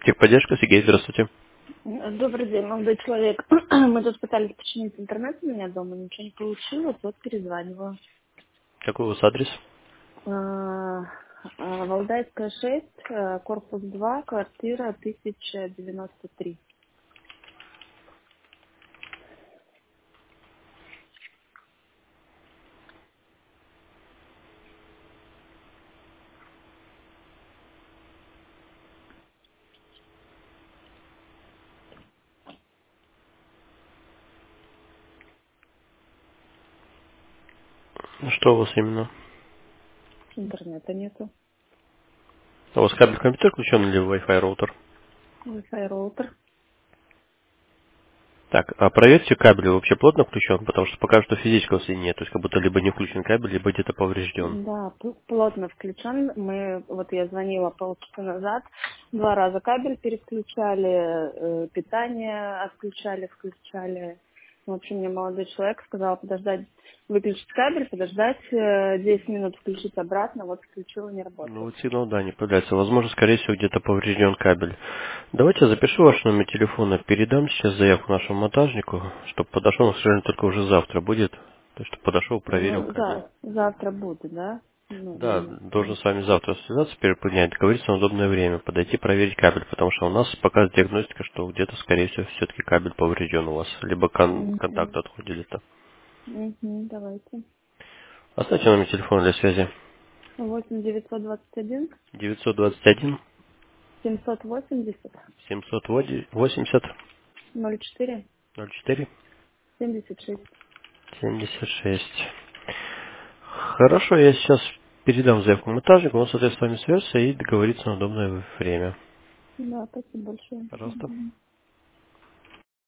Техподдержка, Сергей, здравствуйте. Добрый день, молодой человек. Мы тут пытались починить интернет у меня дома, ничего не получилось, вот перезваниваю. Какой у вас адрес? Валдайская 6, корпус 2, квартира 1093. Ну, что у вас именно? Интернета нету. У вас кабель компьютер включен или Wi-Fi роутер? Wi-Fi роутер. Так, а проверьте, кабель вообще плотно включен, потому что пока что физического соединения, то есть как будто либо не включен кабель, либо где-то поврежден. Да, плотно включен. Вот я звонила полчаса назад, 2 раза кабель переключали, питание отключали, включали. В общем, мне молодой человек сказал подождать, выключить кабель, подождать 10 минут, включить обратно. Вот включила, не Ну, работает. вот сигнал, да, не появляется. Возможно, скорее всего, где-то поврежден кабель. Давайте я запишу ваш номер телефона, передам сейчас заявку нашему монтажнику, чтобы подошел, но, к сожалению, только уже завтра будет. То есть, чтобы подошел, проверил Ну, кабель. завтра будет, да? Ну, Да, видимо. должен с вами завтра связаться, переподнять, договориться на удобное время, подойти проверить кабель, потому что у нас показывает диагностика, что где-то, скорее всего, все-таки кабель поврежден у вас, либо контакт Мгм. отходит. Давайте. Оставьте номер телефона для связи. 8 921 921 780 780 04 04 76. 76. Хорошо, я сейчас передам заявку монтажнику, он, соответственно, с вами свяжется и договорится на удобное время. Да, спасибо большое. Пожалуйста. Мгм.